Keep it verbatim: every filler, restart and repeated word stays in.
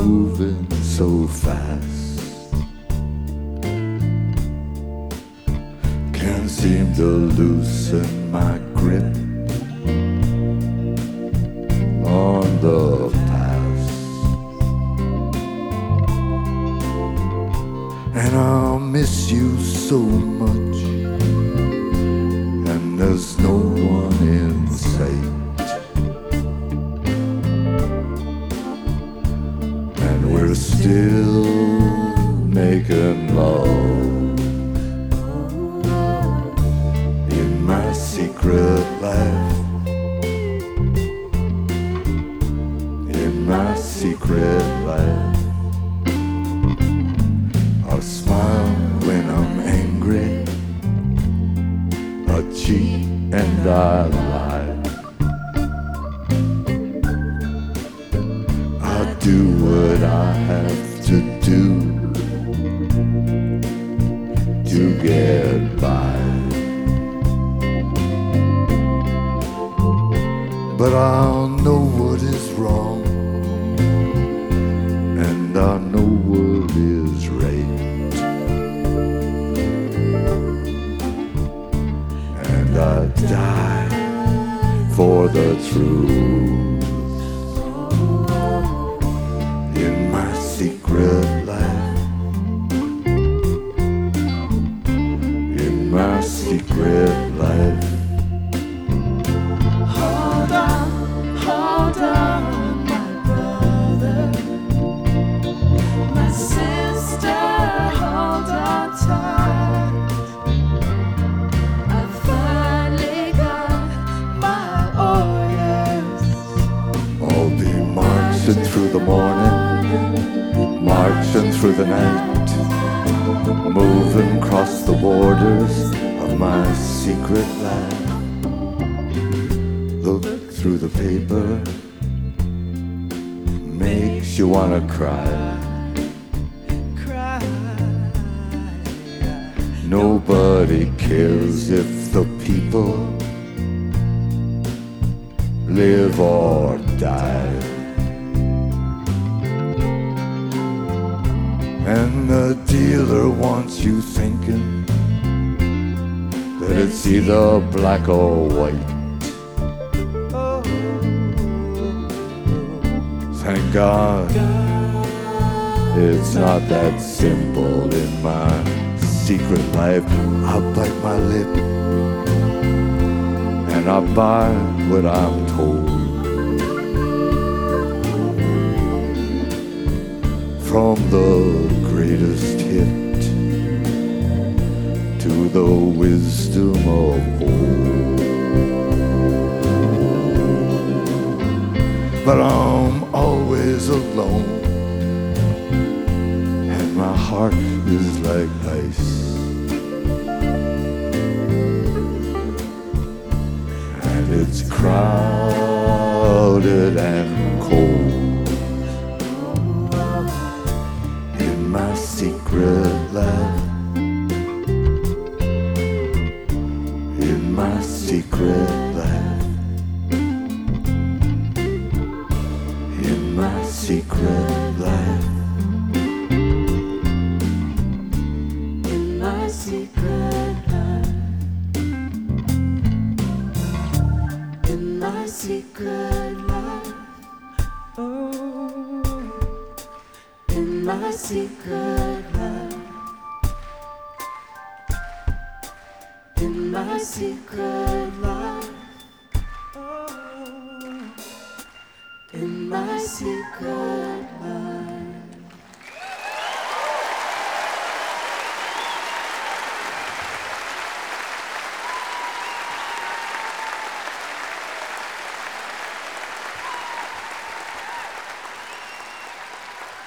moving so fast. Can't seem to loosen my grip on the past. And I'll miss you so much, and there's no one in sight. We're still making love in my secret life, in my secret life. I smile when I'm angry, I cheat and I lie. I do what I have to do to get by, but I'll know what is wrong, and I know what is right, and I die for the truth. In my secret life, in my secret life. Hold on, hold on, my brother, my sister, hold on tight. I finally got my orders. I'll be marching through the morning, marching through the night, moving across the borders of my secret life. Look through the paper, makes you wanna cry. Cry. Nobody cares if the people live or die. And the dealer wants you thinking that it's either black or white. Thank God it's not that simple in my secret life. I bite my lip and I buy what I'm told. From the greatest hit to the wisdom of old. But I'm always alone, and my heart is like ice, and it's crowded and cold. My secret life, in my secret life, in my secret life, In my secret life, in my secret life, oh, in my secret life, in my secret life, oh, in my secret